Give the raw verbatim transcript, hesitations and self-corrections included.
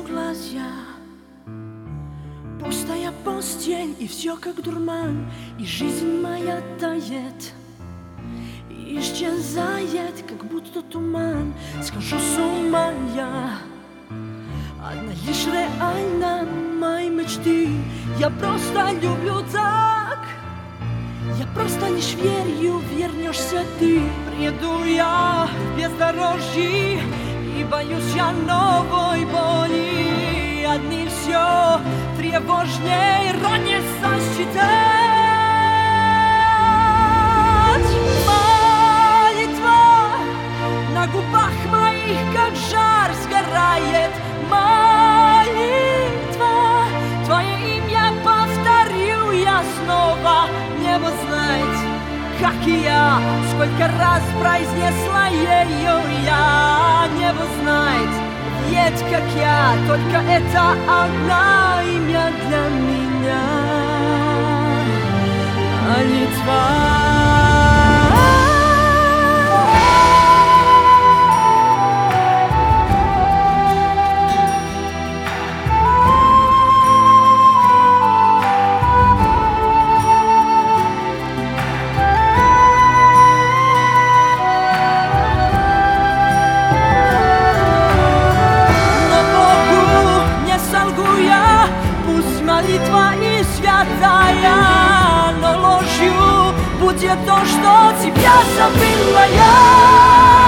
глаза. Пустая постель, и все как дурман, и жизнь моя тает, и исчезает, как будто туман. Схожу с ума я, одна лишь реальна мои мечты. Я просто люблю так, я просто лишь верю, вернешься ты. Приеду я в бездорожье, и боюсь я новой боли. Одни все тревожней ранится считать. Молитва на губах моих, как жар, сгорает. Молитва, твое имя повторю я снова. Небо знает, как и я, сколько раз произнесла ее я. Небо знает, ведь как я, только это одно имя для меня. Молитва. Молитва и святая, но ложью будет то, что тебя забыла я.